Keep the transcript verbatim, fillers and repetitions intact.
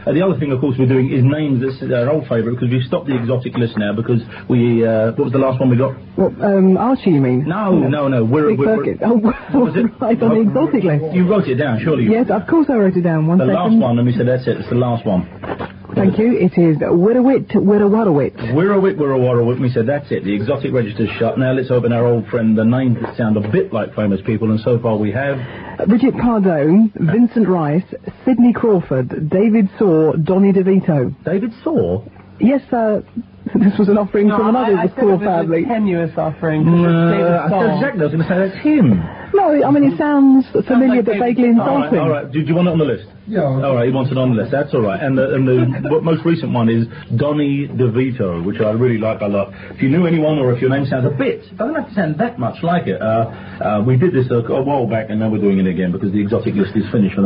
Uh, the other thing, of course, we're doing is names. That's our old favourite, because we've stopped the exotic list now, because we, uh, what was the last one we got? What, um, Archie, you mean? No, no, no, we're... Big we're, Circuit. we're Oh, was it? right, on the exotic list. You wrote it down, surely you Yes, of course I wrote it down. One The second. last one, and we said, that's it, it's the last one. Thank you. It is Wirrawit, Wirrawarrawit. Wirrawit, Wirrawarrawit. We said, that's it, the exotic register's shut. Now let's open our old friend, the names that sound a bit like famous people, and so far we have... Bridget Pardone, Vincent Rice, Sidney Crawford, David Saw, Donny DeVito. David Saw? Yes, uh... this was an offering no, from another I, I of the Saw it family. A tenuous offering. Uh, I said exactly, I was going to say that's him. No, I mean, it sounds familiar like but vaguely insulting. All right, all right. Do, do you want it on the list? Yeah. All right, he wants it on the list. That's all right. And the, and the w- most recent one is Donny DeVito, which I really like a lot. If you knew anyone, or if your name sounds a bit, it doesn't have to sound that much like it. Uh, uh, we did this a, a while back, and now we're doing it again because the exotic list is finished.